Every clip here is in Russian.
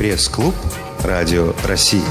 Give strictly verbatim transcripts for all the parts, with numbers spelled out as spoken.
Пресс-клуб Радио России.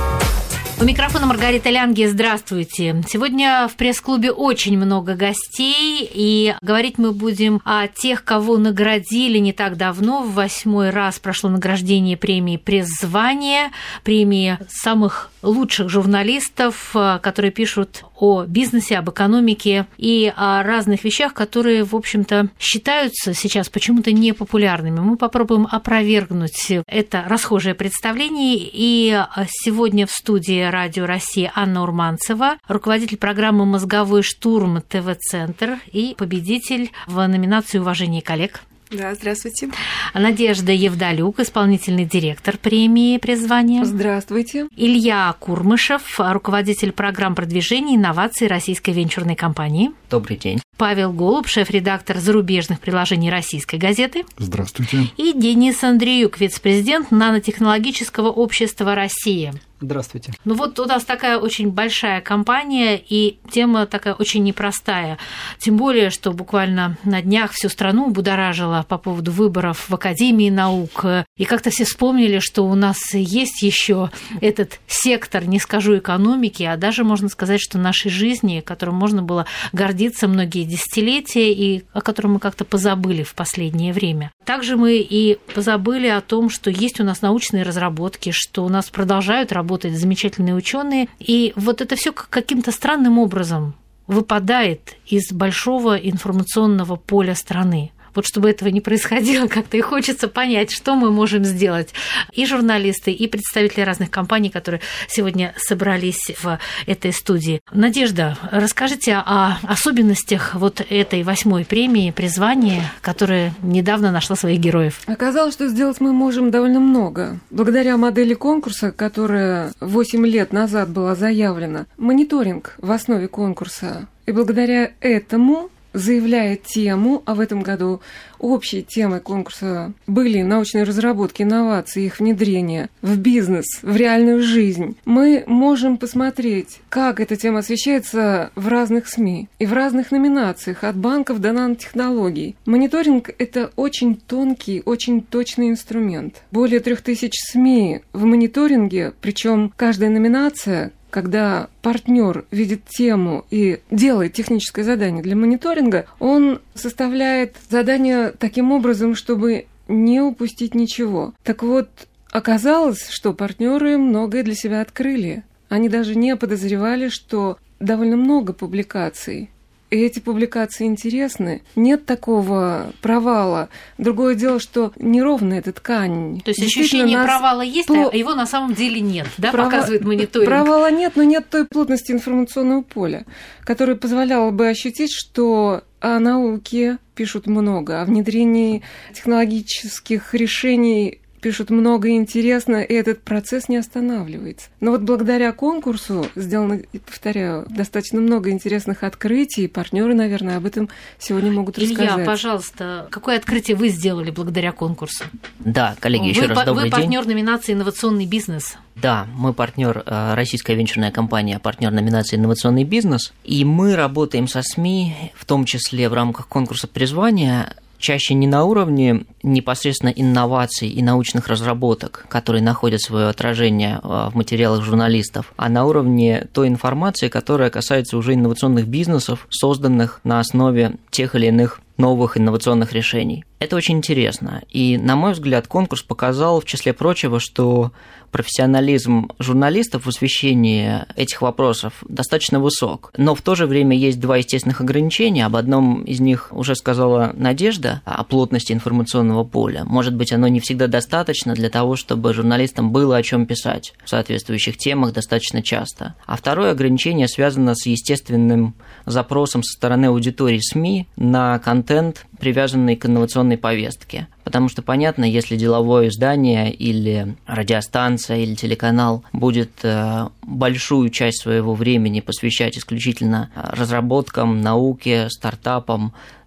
У микрофона Маргарита Лянги. Здравствуйте. Сегодня в пресс-клубе очень много гостей, и говорить мы будем о тех, кого наградили не так давно. В восьмой раз прошло награждение премии «Пресс-звание», премии самых лучших журналистов, которые пишут о бизнесе, об экономике и о разных вещах, которые, в общем-то, считаются сейчас почему-то непопулярными. Мы попробуем опровергнуть это расхожее представление, и сегодня в студии Радио России Анна Урманцева, руководитель программы «Мозговой штурм» ТВ-центр и победитель в номинации «Уважение коллег». Да, здравствуйте. Надежда Евдалюк, исполнительный директор премии «Пресс-звание». Здравствуйте. Илья Курмышев, руководитель программ продвижения и инноваций российской венчурной компании. Добрый день. Павел Голуб, шеф-редактор зарубежных приложений «Российской газеты». Здравствуйте. И Денис Андреюк, вице-президент нанотехнологического общества «Россия». Здравствуйте. Ну вот у нас такая очень большая компания, и тема такая очень непростая. Тем более, что буквально на днях всю страну будоражило по поводу выборов в Академии наук. И как-то все вспомнили, что у нас есть еще этот сектор, не скажу экономики, а даже можно сказать, что нашей жизни, которым можно было гордиться многие десятилетия и о котором мы как-то позабыли в последнее время. Также мы и позабыли о том, что есть у нас научные разработки, что у нас продолжают работать работают замечательные ученые, и вот это все каким-то странным образом выпадает из большого информационного поля страны. Вот чтобы этого не происходило, как-то и хочется понять, что мы можем сделать. И журналисты, и представители разных компаний, которые сегодня собрались в этой студии. Надежда, расскажите о особенностях вот этой восьмой премии «Пресс-звание», которая недавно нашла своих героев. Оказалось, что сделать мы можем довольно много. Благодаря модели конкурса, которая восемь лет назад была заявлена, мониторинг в основе конкурса. И благодаря этому, заявляя тему, а в этом году общей темой конкурса были научные разработки, инновации, их внедрение в бизнес, в реальную жизнь, мы можем посмотреть, как эта тема освещается в разных СМИ и в разных номинациях, от банков до нанотехнологий. Мониторинг – это очень тонкий, очень точный инструмент. Более трех тысяч СМИ в мониторинге, причем каждая номинация, когда партнер видит тему и делает техническое задание для мониторинга, он составляет задание таким образом, чтобы не упустить ничего. Так вот, оказалось, что партнеры многое для себя открыли. Они даже не подозревали, что довольно много публикаций. И эти публикации интересны. Нет такого провала. Другое дело, что неровная эта ткань. То есть ощущение нас... провала есть, Пло... а его на самом деле нет, да, Прова... показывает мониторинг? Провала нет, но нет той плотности информационного поля, которая позволяла бы ощутить, что о науке пишут много, о внедрении технологических решений пишут много и интересно, и этот процесс не останавливается. Но вот благодаря конкурсу сделано, повторяю, достаточно много интересных открытий, и партнеры, наверное, об этом сегодня могут рассказать. Илья, пожалуйста, какое открытие вы сделали благодаря конкурсу? Да, коллеги, еще вы, раз добрый вы день. Вы партнер номинации «Инновационный бизнес». Да, мы партнер, российская венчурная компания, партнер номинации «Инновационный бизнес», и мы работаем со СМИ, в том числе в рамках конкурса «Пресс-звание», чаще не на уровне непосредственно инноваций и научных разработок, которые находят свое отражение в материалах журналистов, а на уровне той информации, которая касается уже инновационных бизнесов, созданных на основе тех или иных новых инновационных решений. Это очень интересно. И, на мой взгляд, конкурс показал, в числе прочего, что профессионализм журналистов в освещении этих вопросов достаточно высок. Но в то же время есть два естественных ограничения. Об одном из них уже сказала Надежда, о плотности информационного поля. Может быть, оно не всегда достаточно для того, чтобы журналистам было о чем писать в соответствующих темах достаточно часто. А второе ограничение связано с естественным запросом со стороны аудитории СМИ на контент, привязанный к инновационной повестке. Потому что, понятно, если деловое издание или радиостанция или телеканал будет большую часть своего времени посвящать исключительно разработкам, науке, стартапам,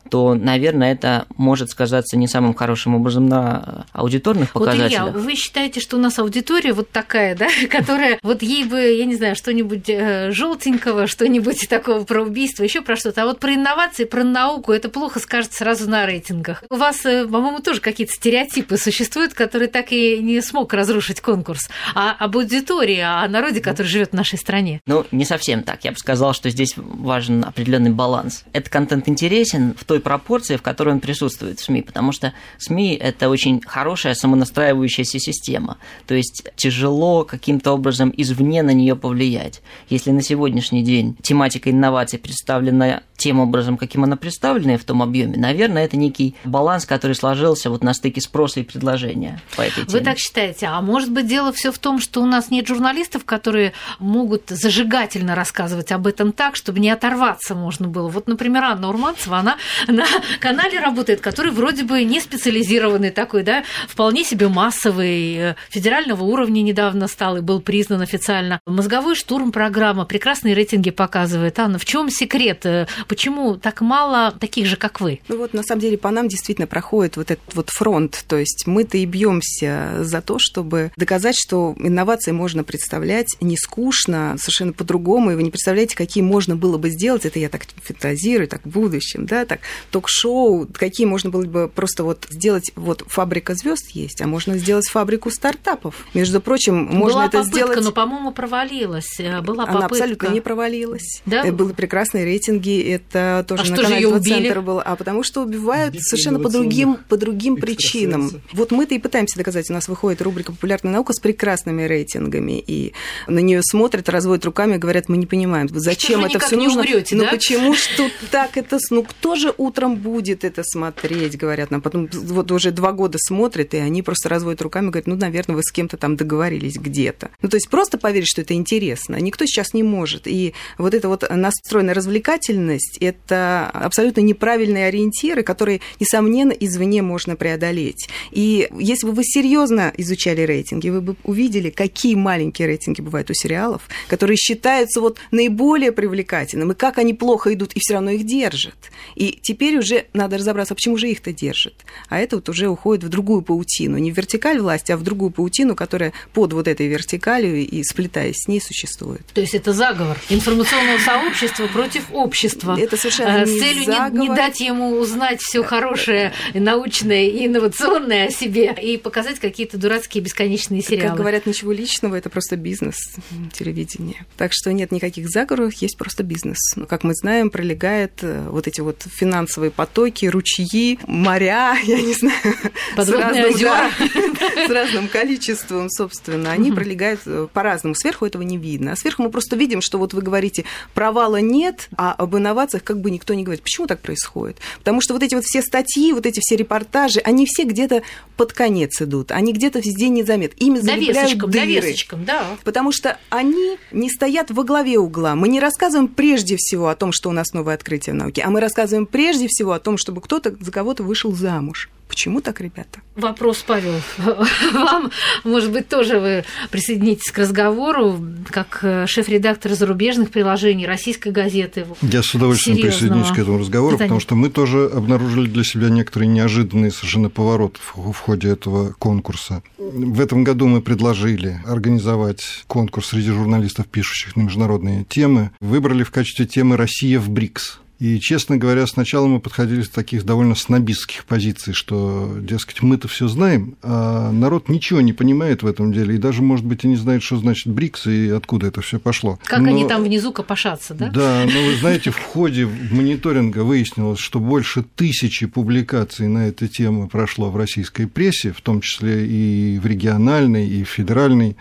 то, наверное, это может сказаться не самым хорошим образом на аудиторных показателях. Вот, Илья, вы считаете, что у нас аудитория вот такая, да, которая вот ей бы, я не знаю, что-нибудь желтенького, что-нибудь такого про убийство, еще про что-то, а вот про инновации, про науку это плохо скажется сразу на рейтингах. У вас, по-моему, тоже какие-то стереотипы существуют, которые так и не смог разрушить конкурс. А об аудитории, о народе, который живет в нашей стране? Ну, не совсем так. Я бы сказал, что здесь важен определенный баланс. Этот контент интересен в той пропорции, в которой он присутствует в СМИ, потому что СМИ – это очень хорошая самонастраивающаяся система. То есть тяжело каким-то образом извне на нее повлиять. Если на сегодняшний день тематика инноваций представлена тем образом, каким она представлена, в том объеме, наверное, это некий баланс, который сложился вот на стыке спроса и предложения по этой теме. Вы так считаете? А может быть, дело все в том, что у нас нет журналистов, которые могут зажигательно рассказывать об этом так, чтобы не оторваться можно было? Вот, например, Анна Урманцева, она на канале работает, который вроде бы не специализированный такой, да, вполне себе массовый, федерального уровня недавно стал и был признан официально. «Мозговой штурм» программа, прекрасные рейтинги показывает. Анна, в чем секрет? Почему так мало таких же, как вы? Ну вот, на самом деле, по нам действительно проходит вот этот вот фронт. То есть мы-то и бьемся за то, чтобы доказать, что инновации можно представлять не скучно, совершенно по-другому, и вы не представляете, какие можно было бы сделать, это я так фантазирую, так в будущем, да, так ток-шоу, какие можно было бы просто вот сделать, вот фабрика звезд есть, а можно сделать фабрику стартапов. Между прочим, можно Была это попытка, сделать... но, по-моему, провалилась. Была Она попытка. абсолютно не провалилась. Да? Были прекрасные рейтинги, это тоже а на что канале же её «Центр» был. А потому что убивают Битва совершенно по другим, по другим причинам. Вот мы-то и пытаемся доказать. У нас выходит рубрика «Популярная наука» с прекрасными рейтингами, и на нее смотрят, разводят руками и говорят, мы не понимаем, зачем это все нужно. Умрёте, ну да? почему что так это... Ну кто же утром будет это смотреть, говорят нам. Потом вот уже два года смотрят, и они просто разводят руками и говорят, ну, наверное, вы с кем-то там договорились где-то. Ну, то есть просто поверить, что это интересно, никто сейчас не может. И вот эта вот настроенная развлекательность – это абсолютно неправильные ориентиры, которые, несомненно, извне можно преодолеть. И если бы вы серьезно изучали рейтинги, вы бы увидели, какие маленькие рейтинги бывают у сериалов, которые считаются вот наиболее привлекательными, и как они плохо идут, и все равно их держат. И теперь уже надо разобраться, почему же их-то держат. А это вот уже уходит в другую паутину, не в вертикаль власти, а в другую паутину, которая под вот этой вертикалью и сплетаясь с ней существует. То есть это заговор информационного сообщества против общества. Это совершенно с не целью заговор. Не, не дать ему узнать все хорошее, научное и инновационное о себе и показать какие-то дурацкие бесконечные сериалы. Как говорят, ничего личного, это просто бизнес телевидения. Так что нет никаких заговоров, есть просто бизнес. Но, как мы знаем, пролегает вот эти вот финансовые потоки, ручьи, моря, я не знаю, с разным, да, с разным количеством, собственно, они угу. пролегают по-разному. Сверху этого не видно. А сверху мы просто видим, что вот вы говорите, провала нет, а об инновациях как бы никто не говорит. Почему так происходит? Потому что вот эти вот все статьи, вот эти все репортажи, они все где-то под конец идут, они где-то везде незаметны. Ими залепляют дыры. Довесочком, да. Потому что они не стоят во главе угла. Мы не рассказываем прежде всего о том, что у нас новое открытие в науке, а мы рассказываем прежде всего о том, чтобы кто-то за кого-то вышел замуж. Почему так, ребята? Вопрос, Павел, вам, может быть, тоже вы присоединитесь к разговору, как шеф-редактор зарубежных приложений российской газеты. Я с удовольствием присоединюсь к этому разговору, потому что мы тоже обнаружили для себя некоторые неожиданные совершенно повороты в ходе этого конкурса. В этом году мы предложили организовать конкурс среди журналистов, пишущих на международные темы. Выбрали в качестве темы «Россия в БРИКС». И, честно говоря, сначала мы подходили с таких довольно снобистских позиций, что, дескать, мы-то все знаем, а народ ничего не понимает в этом деле, и даже, может быть, и не знает, что значит БРИКС и откуда это все пошло. Как но... они там внизу копошатся, да? Да, но вы знаете, в ходе мониторинга выяснилось, что больше тысячи публикаций на эту тему прошло в российской прессе, в том числе и в региональной, и в федеральной.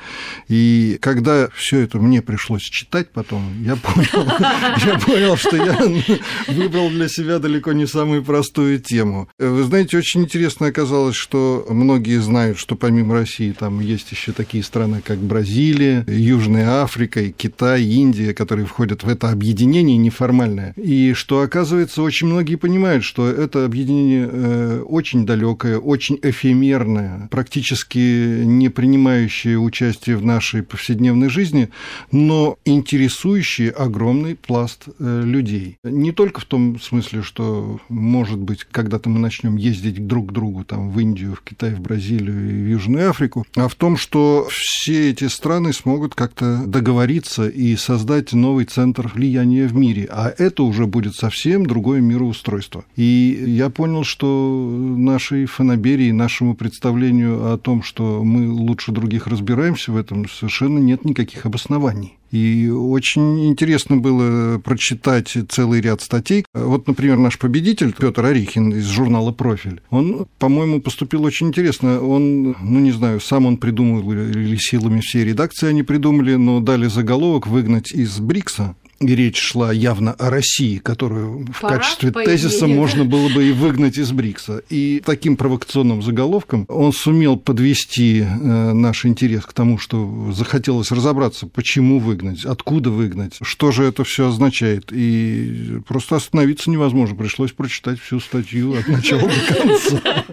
И когда все это мне пришлось читать потом, я понял, я понял, что я выбрал для себя далеко не самую простую тему. Вы знаете, очень интересно оказалось, что многие знают, что помимо России там есть еще такие страны, как Бразилия, Южная Африка, и Китай, Индия, которые входят в это объединение неформальное. И что, оказывается, очень многие понимают, что это объединение очень далекое, очень эфемерное, практически не принимающее участие в нашей повседневной жизни, но интересующее огромный пласт людей. Не только только в том смысле, что, может быть, когда-то мы начнем ездить друг к другу там, в Индию, в Китай, в Бразилию и в Южную Африку, а в том, что все эти страны смогут как-то договориться и создать новый центр влияния в мире. А это уже будет совсем другое мироустройство. И я понял, что нашей фанаберии, нашему представлению о том, что мы лучше других разбираемся в этом, совершенно нет никаких обоснований. И очень интересно было прочитать целый ряд статей. Вот, например, наш победитель Петр Орехин из журнала «Профиль», он, по-моему, поступил очень интересно. Он, ну, не знаю, сам он придумал или силами всей редакции они придумали, но дали заголовок «Выгнать из БРИКСа». И речь шла явно о России, которую в Пора, качестве тезиса можно было бы и выгнать из БРИКСа. И таким провокационным заголовком он сумел подвести наш интерес к тому, что захотелось разобраться, почему выгнать, откуда выгнать, что же это все означает. И просто остановиться невозможно. Пришлось прочитать всю статью от начала до конца.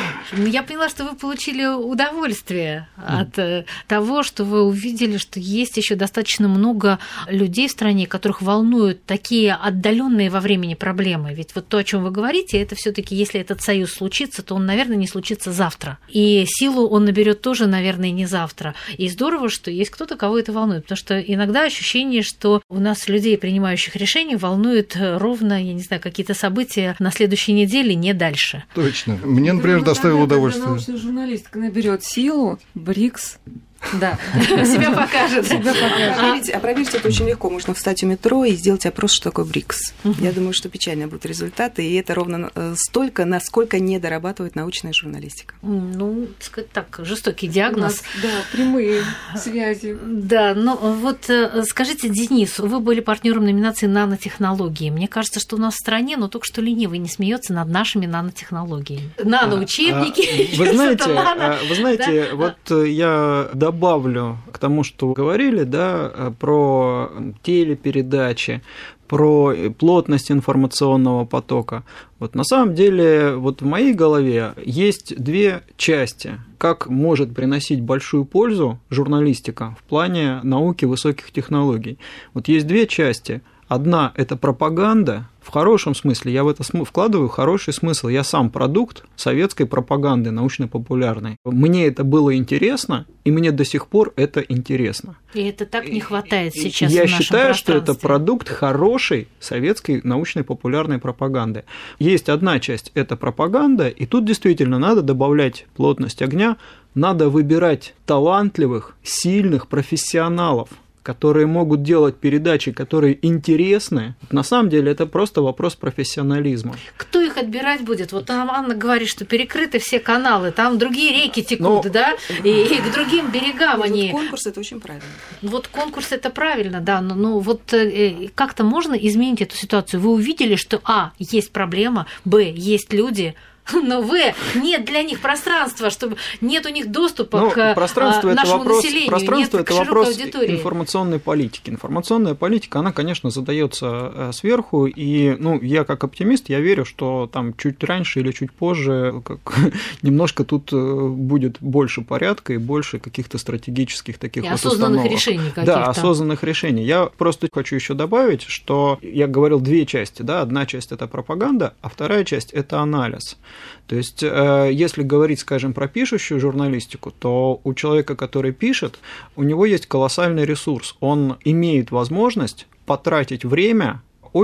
Я поняла, что вы получили удовольствие от того, что вы увидели, что есть еще достаточно много людей в стране, которых волнуют такие отдаленные во времени проблемы. Ведь вот то, о чем вы говорите, это все-таки, если этот союз случится, то он, наверное, не случится завтра. И силу он наберет тоже, наверное, не завтра. И здорово, что есть кто-то, кого это волнует. Потому что иногда ощущение, что у нас людей, принимающих решения, волнует ровно, я не знаю, какие-то события на следующей неделе, не дальше. Точно. Мне, например, доставило удовольствие. Научная журналистика наберет силу, БРИКС. Да, себя покажет. Себя покажет. А, проверить, а проверить это очень легко. Можно встать у метро и сделать опрос, что такое БРИКС. Угу. Я думаю, что печальные будут результаты, и это ровно столько, насколько не дорабатывает научная журналистика. Ну, сказать так, жестокий диагноз. У нас, да, прямые связи. Да, но вот скажите, Денис, вы были партнером номинации «Нанотехнологии». Мне кажется, что у нас в стране, но только что ленивый не смеется над нашими нанотехнологиями. Наноучебники. Вы знаете, вы знаете, вот я добавлю к тому, что вы говорили, да, про телепередачи, про плотность информационного потока. Вот на самом деле, вот в моей голове есть две части. Как может приносить большую пользу журналистика в плане науки высоких технологий. Вот есть две части. Одна – это пропаганда, в хорошем смысле, я в это вкладываю хороший смысл, я сам продукт советской пропаганды научно-популярной. Мне это было интересно, и мне до сих пор это интересно. И это так не хватает сейчас я в нашем считаю, пространстве. что это продукт хорошей советской научной популярной пропаганды. Есть одна часть – это пропаганда, и тут действительно надо добавлять плотность огня, надо выбирать талантливых, сильных профессионалов, которые могут делать передачи, которые интересны. На самом деле это просто вопрос профессионализма. Кто их отбирать будет? Вот там Анна говорит, что перекрыты все каналы, там другие реки текут, но... да, и, и к другим берегам и они... Вот конкурс – это очень правильно. Вот конкурс – это правильно, да, но, но вот как-то можно изменить эту ситуацию? Вы увидели, что а, есть проблема, б, есть люди, но в, нет для них пространства, чтобы нет у них доступа ну, к пространство нашему это вопрос, населению, пространство нет это к вопрос аудитории. Информационной политики. Информационная политика, она, конечно, задается сверху, и ну, я как оптимист, я верю, что там чуть раньше или чуть позже как, немножко тут будет больше порядка и больше каких-то стратегических таких и вот осознанных установок. решений каких-то. Да, осознанных решений. Я просто хочу еще добавить, что я говорил две части, да, одна часть это пропаганда, а вторая часть это анализ. То есть, если говорить, скажем, про пишущую журналистику, то у человека, который пишет, у него есть колоссальный ресурс. Он имеет возможность потратить время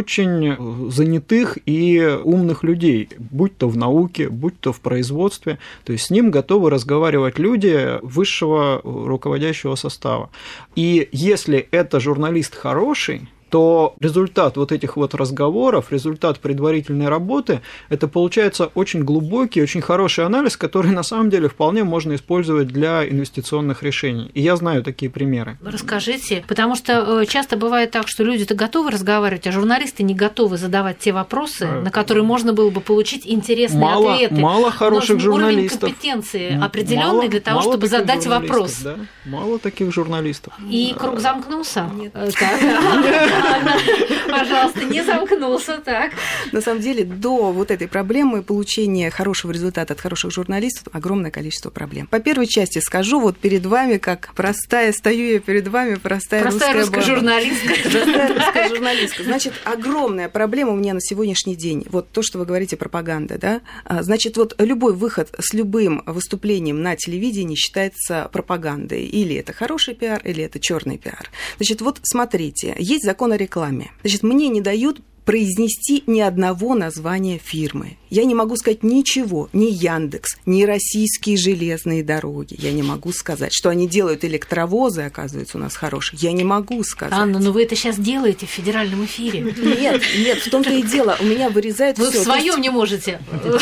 очень занятых и умных людей, будь то в науке, будь то в производстве. То есть с ним готовы разговаривать люди высшего руководящего состава. И если это журналист хороший, то результат вот этих вот разговоров, результат предварительной работы, это получается очень глубокий, очень хороший анализ, который на самом деле вполне можно использовать для инвестиционных решений. И я знаю такие примеры. Расскажите, потому что часто бывает так, что люди-то готовы разговаривать, а журналисты не готовы задавать те вопросы, на которые можно было бы получить интересные мало, ответы. Мало хороших журналистов. Уровень компетенции определенный для того, чтобы задать вопрос. Да? Мало таких журналистов. И круг замкнулся? Нет. Пожалуйста, не замкнулся, так. На самом деле, до вот этой проблемы получения хорошего результата от хороших журналистов огромное количество проблем. По первой части скажу, вот перед вами, как простая, стою я перед вами, простая, простая русская, русская журналистка. Простая русская журналистка. Значит, огромная проблема у меня на сегодняшний день. Вот то, что вы говорите, пропаганда, да? Значит, вот любой выход с любым выступлением на телевидении считается пропагандой. Или это хороший пиар, или это черный пиар. Значит, вот смотрите, есть закон о рекламе. Значит, мне не дают произнести ни одного названия фирмы. Я не могу сказать ничего, ни Яндекс, ни Российские железные дороги. Я не могу сказать, что они делают электровозы, оказывается, у нас хорошие. Я не могу сказать. Анна, но вы это сейчас делаете в федеральном эфире. Нет, нет, в том-то и дело. У меня вырезают все. Вы в своем не можете.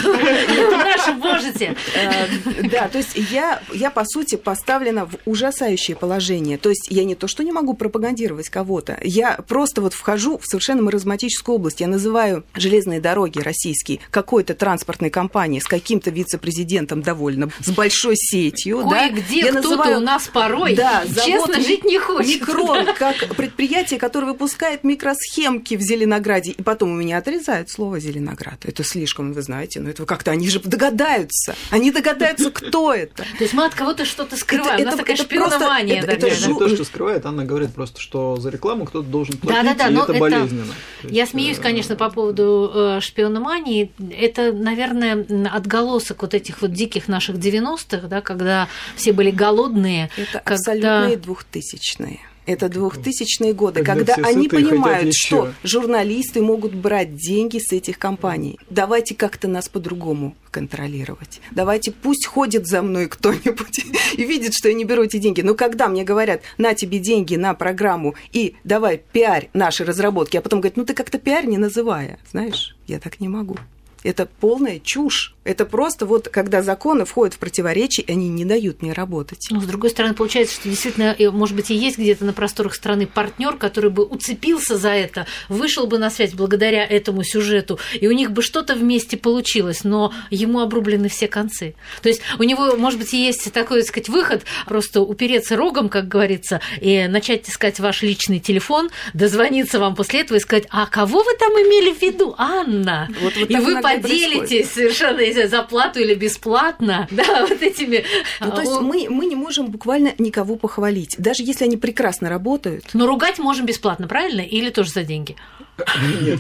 В нашем можете. Да, то есть я, я, по сути, поставлена в ужасающее положение. То есть я не то, что не могу пропагандировать кого-то, я просто вот вхожу в совершенно маразматическую область. Я называю железные дороги российские какой-то транспортной компанией с каким-то вице-президентом довольно, с большой сетью. Кое-где да? кто-то называю, у нас порой, да, честно, жить не хочет. Микрон, как предприятие, которое выпускает микросхемки в Зеленограде, и потом у меня отрезают слово Зеленоград. Это слишком, вы знаете, но это как-то они же догадаются. Они догадаются, кто это. То есть мы от кого-то что-то скрываем. Это, у нас это, такая это шпиономания. Это, это, это жу... не то, что скрывает, Анна говорит просто, что за рекламу кто-то должен платить, да, да, да, и но это, это болезненно. Я смеюсь, конечно, по поводу э, шпиономании. Это, наверное, отголосок вот этих вот диких наших девяностых, да, когда все были голодные. Это когда... абсолютные двухтысячные. Это двухтысячные годы, когда, когда они понимают, что журналисты могут брать деньги с этих компаний. Давайте как-то нас по-другому контролировать. Давайте пусть ходит за мной кто-нибудь и видит, что я не беру эти деньги. Но когда мне говорят, на тебе деньги на программу и давай пиарь наши разработки, а потом говорят, ну ты как-то пиарь не называя. Знаешь, я так не могу. Это полная чушь. Это просто вот, когда законы входят в противоречие, они не дают мне работать. Но, с другой стороны, получается, что действительно, может быть, и есть где-то на просторах страны партнер, который бы уцепился за это, вышел бы на связь благодаря этому сюжету, и у них бы что-то вместе получилось, но ему обрублены все концы. То есть у него, может быть, и есть такой, так сказать, выход, просто упереться рогом, как говорится, и начать искать ваш личный телефон, дозвониться вам после этого и сказать, а кого вы там имели в виду, Анна? Вот, вот и вы поделитесь совершенно за плату или бесплатно, да, вот этими... Ну, то есть мы, мы не можем буквально никого похвалить, даже если они прекрасно работают. Но ругать можем бесплатно, правильно? Или тоже за деньги? Нет,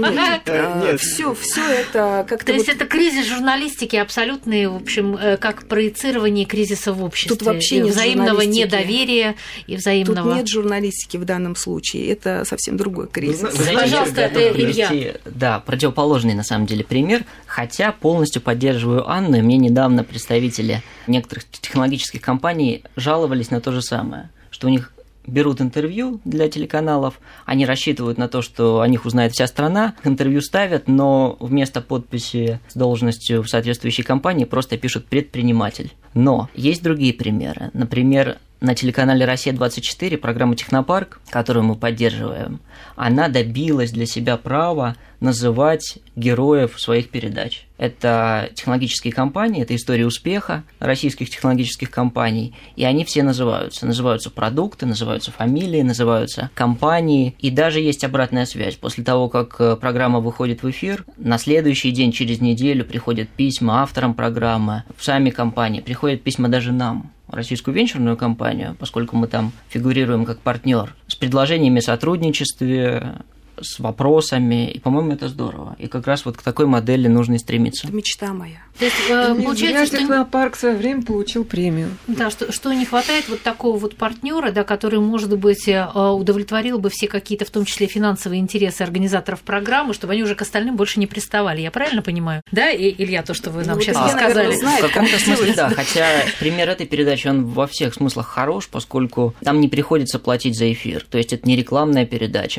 нет. Все, все это как-то. То есть это кризис журналистики абсолютный, в общем, как проецирование кризиса в обществе. Тут вообще нет взаимного недоверия и взаимного. Тут нет журналистики в данном случае. Это совсем другой кризис. Пожалуйста, Илья. Да, противоположный на самом деле пример. Хотя полностью поддерживаю Анну. Мне недавно представители некоторых технологических компаний жаловались на то же самое, что у них берут интервью для телеканалов, они рассчитывают на то, что о них узнает вся страна, интервью ставят, но вместо подписи с должностью в соответствующей компании просто пишут «предприниматель». Но есть другие примеры. Например, на телеканале «Россия двадцать четыре» программа «Технопарк», которую мы поддерживаем, она добилась для себя права называть героев своих передач. Это технологические компании, это история успеха российских технологических компаний, и они все называются. Называются продукты, называются фамилии, называются компании, и даже есть обратная связь. После того, как программа выходит в эфир, на следующий день, через неделю приходят письма авторам программы, в сами компании, приходят письма даже нам, российскую венчурную компанию, поскольку мы там фигурируем как партнер, с предложениями о сотрудничестве, с вопросами, и, по-моему, это здорово. И как раз вот к такой модели нужно и стремиться. Это мечта моя. То есть, э, получается, что Технопарк в свое время получил премию. Да, что, что не хватает вот такого вот партнера, да, который, может быть, удовлетворил бы все какие-то, в том числе финансовые интересы организаторов программы, чтобы они уже к остальным больше не приставали. Я правильно понимаю? Да, и, Илья, то, что вы нам ну, сейчас вот рассказали? Знает, в каком-то смысле, да. Хотя пример этой передачи, он во всех смыслах хорош, поскольку там не приходится платить за эфир. То есть это не рекламная передача, это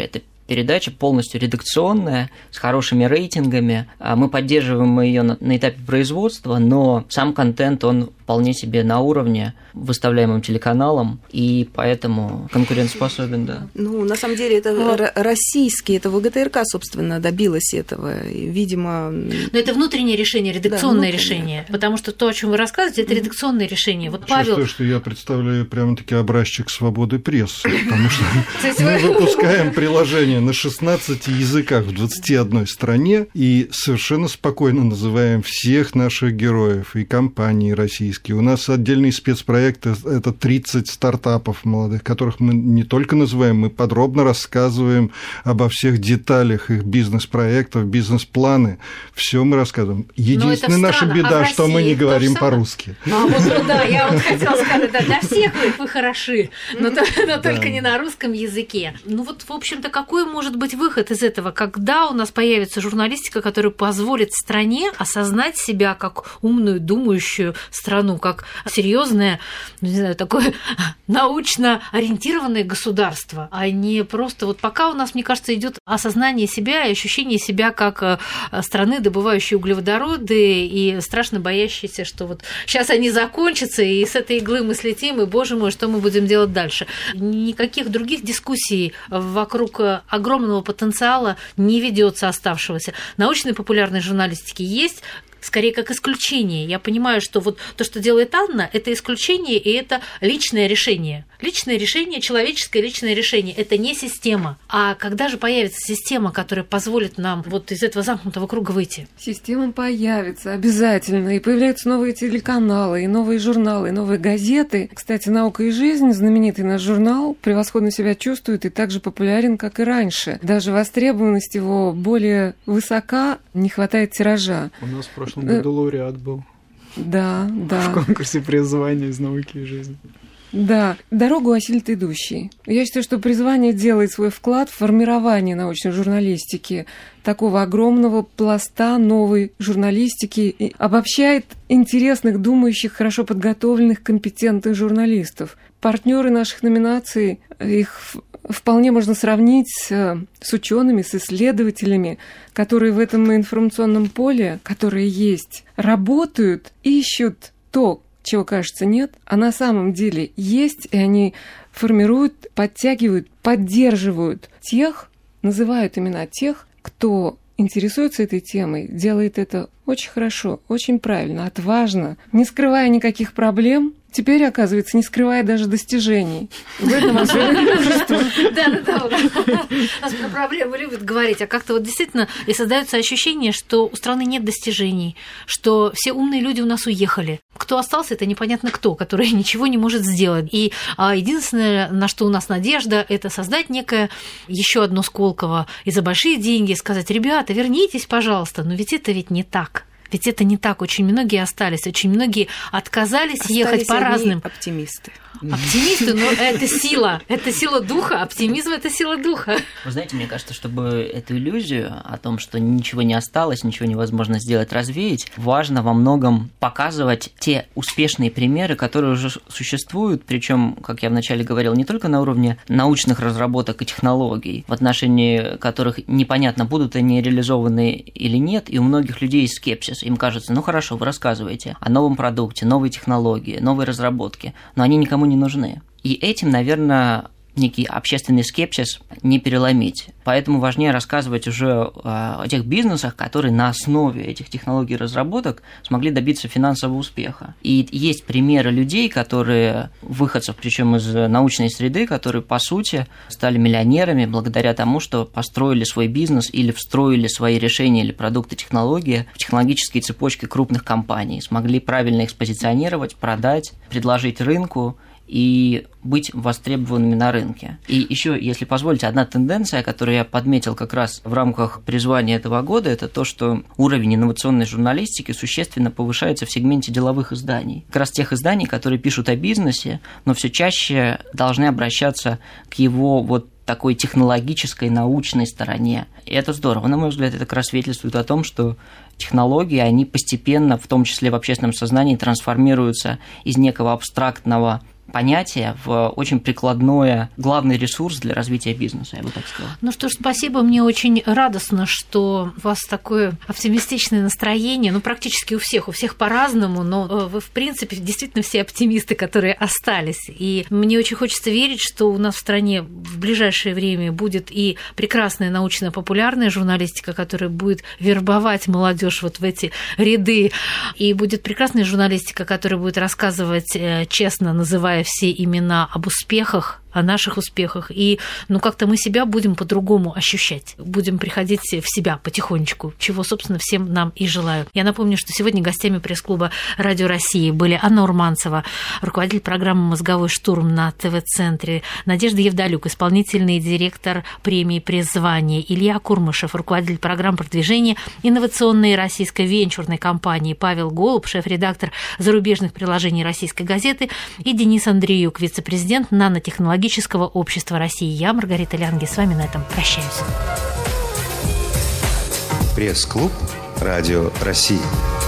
передача полностью редакционная, с хорошими рейтингами. Мы поддерживаем ее на, на этапе производства, но сам контент, он вполне себе на уровне выставляемым телеканалом, и поэтому конкурентоспособен, да. Ну, на самом деле, это Но... российский, это ВГТРК, собственно, добилась этого, и, видимо... Но это внутреннее решение, редакционное да, решение, потому что то, о чем вы рассказываете, это редакционное решение. Вот Павел... Чувствую, что я представляю прямо-таки образчик свободы прессы, потому что мы выпускаем приложение на шестнадцати языках в двадцати одной стране и совершенно спокойно называем всех наших героев и компаний российских. У нас отдельный спецпроект – это тридцать стартапов молодых, которых мы не только называем, мы подробно рассказываем обо всех деталях их бизнес-проектов, бизнес-планы. Все мы рассказываем. Единственная наша беда, а что мы не говорим по-русски. А вот, ну, да, я вот хотела сказать, да, для всех вы, вы хороши, но, но только да. не на русском языке. Ну вот, в общем-то, какой может быть выход из этого? Когда у нас появится журналистика, которая позволит стране осознать себя как умную, думающую страну, как серьезное, не знаю, такое научно ориентированное государство, а не просто вот пока у нас, мне кажется, идет осознание себя и ощущение себя как страны, добывающей углеводороды и страшно боящейся, что вот сейчас они закончатся, и с этой иглы мы слетим, и, боже мой, что мы будем делать дальше. Никаких других дискуссий вокруг огромного потенциала не ведется оставшегося. Научной популярной журналистики есть, скорее как исключение. Я понимаю, что вот то, что делает Анна, это исключение, и это личное решение. Личное решение, человеческое личное решение. Это не система. А когда же появится система, которая позволит нам вот из этого замкнутого круга выйти? Система появится обязательно. И появляются новые телеканалы, и новые журналы, и новые газеты. Кстати, «Наука и жизнь», знаменитый наш журнал, превосходно себя чувствует и так же популярен, как и раньше. Даже востребованность его более высока, не хватает тиража. У нас в прошлом году лауреат был. Да, да. В конкурсе призвания из науки и жизни. Да, дорогу осилит идущий. Я считаю, что призвание делает свой вклад в формирование научной журналистики, такого огромного пласта новой журналистики, и обобщает интересных, думающих, хорошо подготовленных, компетентных журналистов. Партнеры наших номинаций, их вполне можно сравнить с, с учеными, с исследователями, которые в этом информационном поле, которые есть, работают, ищут то, чего, кажется, нет, а на самом деле есть, и они формируют, подтягивают, поддерживают тех, называют имена тех, кто интересуется этой темой, делает это очень хорошо, очень правильно, отважно, не скрывая никаких проблем, теперь, оказывается, не скрывая даже достижений. В этом особенно мужество. Да-да-да. У нас про проблемы любят говорить, а как-то вот действительно и создается ощущение, что у страны нет достижений, что все умные люди у нас уехали. Кто остался, это непонятно кто, который ничего не может сделать. И а, единственное, на что у нас надежда, это создать некое еще одно Сколково и за большие деньги сказать: ребята, вернитесь, пожалуйста. Но ведь это ведь не так. Ведь это не так. Очень многие остались, очень многие отказались остались ехать по разным. Оптимисты. Оптимисты, но это сила. Это сила духа. Оптимизм – это сила духа. Вы знаете, мне кажется, чтобы эту иллюзию о том, что ничего не осталось, ничего невозможно сделать, развеять, важно во многом показывать те успешные примеры, которые уже существуют, причем, как я вначале говорил, не только на уровне научных разработок и технологий, в отношении которых непонятно, будут они реализованы или нет, и у многих людей есть скепсис. Им кажется: ну хорошо, вы рассказываете о новом продукте, новой технологии, новой разработке, но они никому не нужны. И этим, наверное, некий общественный скепсис не переломить. Поэтому важнее рассказывать уже о тех бизнесах, которые на основе этих технологий и разработок смогли добиться финансового успеха. И есть примеры людей, которые, выходцев, причем из научной среды, которые, по сути, стали миллионерами благодаря тому, что построили свой бизнес или встроили свои решения или продукты, технологии в технологические цепочки крупных компаний, смогли правильно их спозиционировать, продать, предложить рынку и быть востребованными на рынке. И еще, если позволите, одна тенденция, которую я подметил как раз в рамках призвания этого года, это то, что уровень инновационной журналистики существенно повышается в сегменте деловых изданий. Как раз тех изданий, которые пишут о бизнесе, но все чаще должны обращаться к его вот такой технологической, научной стороне. И это здорово. На мой взгляд, это как раз свидетельствует о том, что технологии, они постепенно, в том числе в общественном сознании, трансформируются из некого абстрактного понятие в очень прикладное, главный ресурс для развития бизнеса, я бы так сказал. Ну что ж, спасибо. Мне очень радостно, что у вас такое оптимистичное настроение. Ну, практически у всех, у всех по-разному, но вы, в принципе, действительно все оптимисты, которые остались. И мне очень хочется верить, что у нас в стране в ближайшее время будет и прекрасная научно-популярная журналистика, которая будет вербовать молодежь вот в эти ряды, и будет прекрасная журналистика, которая будет рассказывать честно, называя все имена об успехах, о наших успехах, и ну как-то мы себя будем по-другому ощущать, будем приходить в себя потихонечку, чего, собственно, всем нам и желаю. Я напомню, что сегодня гостями пресс-клуба «Радио России» были Анна Урманцева, руководитель программы «Мозговой штурм» на ТВ-центре, Надежда Евдалюк, исполнительный директор премии «Пресс-звание», Илья Курмышев, руководитель программ продвижения инновационной российской венчурной компании, Павел Голуб, шеф-редактор зарубежных приложений «Российской газеты», и Денис Андреюк, вице-президент нанотехнологического общества России. Я, Маргарита Лянги, с вами на этом прощаюсь. Пресс-клуб «Радио России».